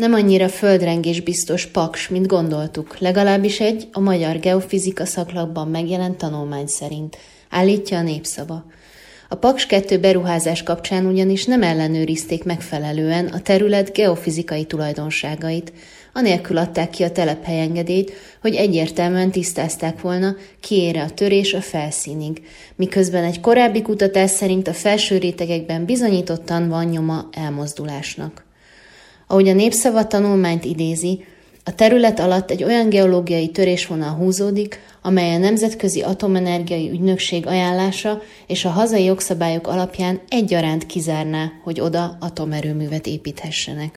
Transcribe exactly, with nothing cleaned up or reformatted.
Nem annyira földrengésbiztos Paks, mint gondoltuk, legalábbis egy a magyar geofizika szaklapban megjelent tanulmány szerint, állítja a Népszava. A Paks kettő beruházás kapcsán ugyanis nem ellenőrizték megfelelően a terület geofizikai tulajdonságait, anélkül adták ki a telephelyengedélyt, hogy egyértelműen tisztázták volna, kiére a törés a felszínig, miközben egy korábbi kutatás szerint a felső rétegekben bizonyítottan van nyoma elmozdulásnak. Ahogy a Népszava tanulmányt idézi, a terület alatt egy olyan geológiai törésvonal húzódik, amely a Nemzetközi Atomenergiai Ügynökség ajánlása és a hazai jogszabályok alapján egyaránt kizárná, hogy oda atomerőművet építhessenek.